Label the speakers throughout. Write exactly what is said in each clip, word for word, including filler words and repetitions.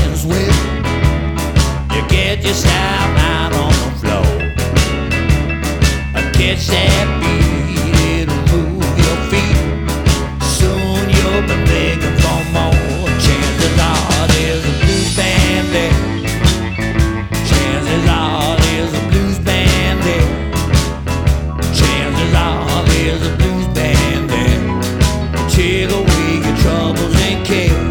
Speaker 1: ends with you get yourself out on the floor. Catch that beat, it'll move your feet. Soon you'll be begging for more. Chances are there's a blues band there. Chances are there's a blues band there. Chances are there's a blues band there. Take away your troubles and care.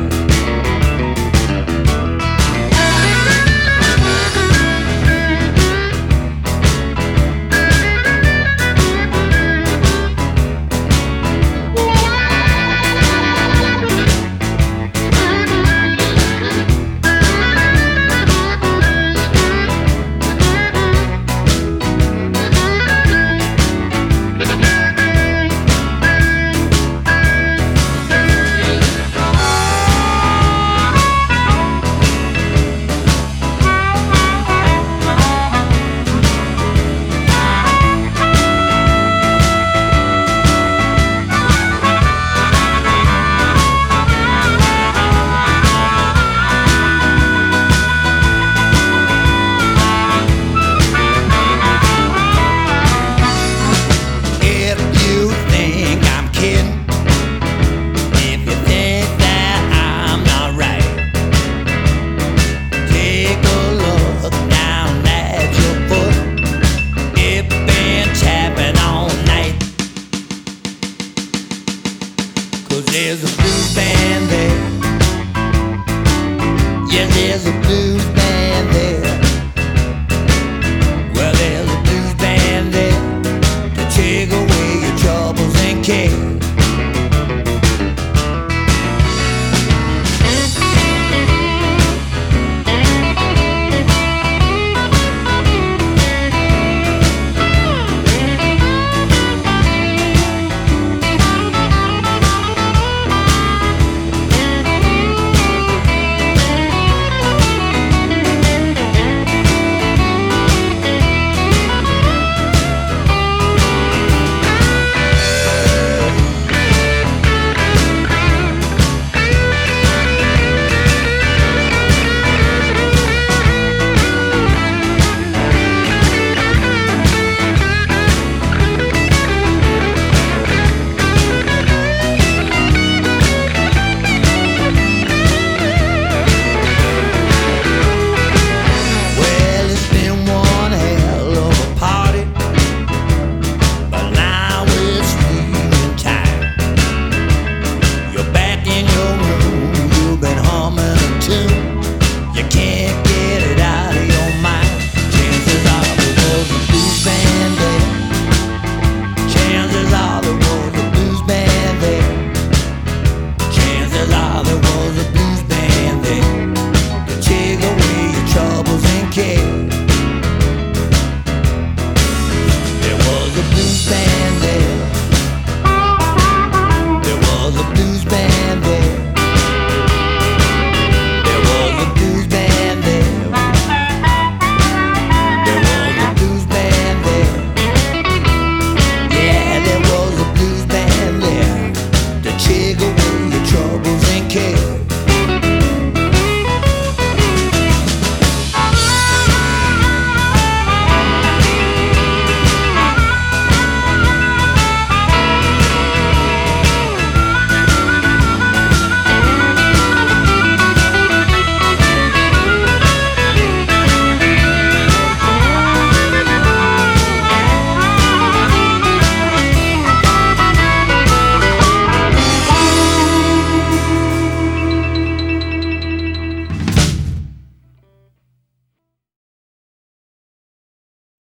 Speaker 1: There's a blues band there. Yes, there's a blues